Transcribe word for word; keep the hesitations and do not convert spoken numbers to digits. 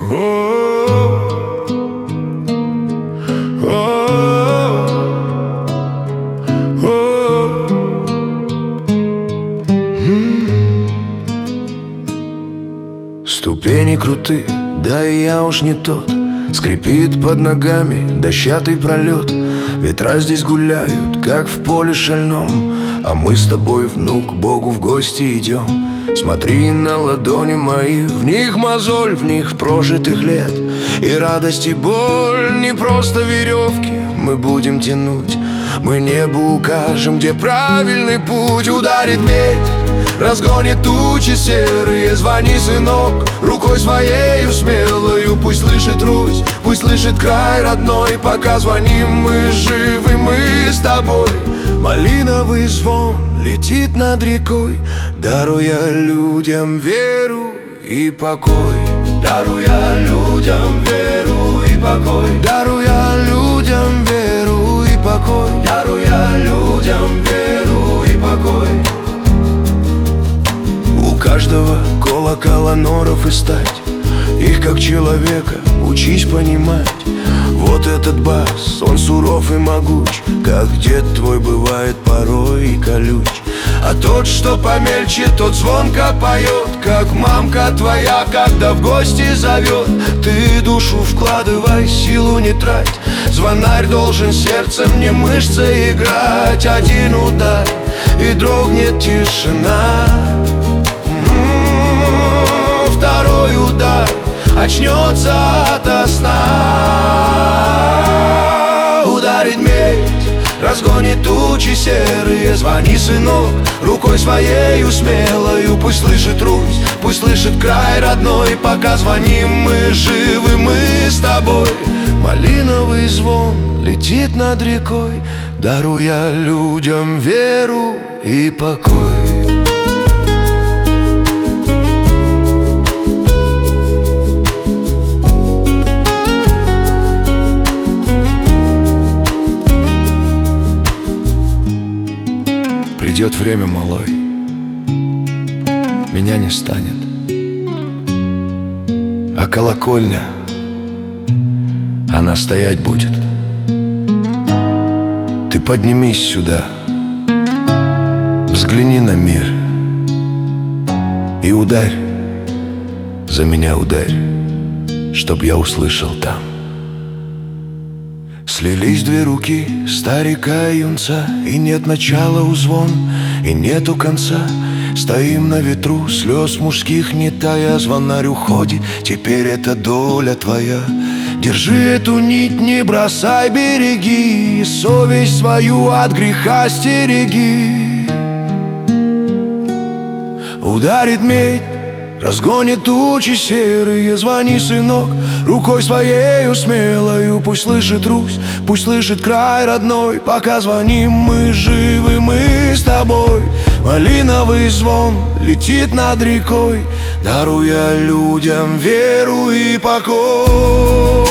Ступени круты, да и я уж не тот. Скрипит под ногами дощатый пролет. Ветра здесь гуляют, как в поле шальном, а мы с тобой, внук, к Богу в гости идем. Смотри на ладони мои, в них мозоль, в них прожитых лет. И радость, и боль, не просто веревки мы будем тянуть. Мы небу укажем, где правильный путь. Ударит медь, разгонит тучи серые. Звони, сынок, рукой своею смелою. Пусть слышит Русь, пусть слышит край родной. Пока звоним, мы живы, мы с тобой. Малиновый звон летит над рекой, даруя людям веру и покой. Даруя людям веру и покой. Даруя людям веру и покой. Даруя людям веру и покой. У каждого колокола норов и стать. Их как человека учись понимать. Вот этот бас, он суров и могуч, как дед твой бывает порой и колюч. А тот, что помельче, тот звонко поет, как мамка твоя, когда в гости зовет. Ты душу вкладывай, силу не трать. Звонарь должен сердцем, не мышцы играть. Один удар, и дрогнет тишина. М-м-м, второй удар, очнется ото сна. Ударит медь, разгонит тучи серые. Звони, сынок, рукой своею смелою. Пусть слышит Русь, пусть слышит край родной. Пока звоним, мы живы, мы с тобой. Малиновый звон летит над рекой, даруя людям веру и покой. Придет время, малой, меня не станет, а колокольня, она стоять будет. Ты поднимись сюда, взгляни на мир и ударь, за меня ударь, чтоб я услышал там. Слились две руки старика и юнца, и нет начала у звон, и нету конца. Стоим на ветру, слез мужских не тая. Звонарь уходит, теперь это доля твоя. Держи эту нить, не бросай, береги, и совесть свою от греха стереги. Ударит медь, разгонит тучи серые. Звони, сынок, рукой своею смелою. Пусть слышит Русь, пусть слышит край родной. Пока звоним, мы живы, мы с тобой. Малиновый звон летит над рекой, даруя людям веру и покой.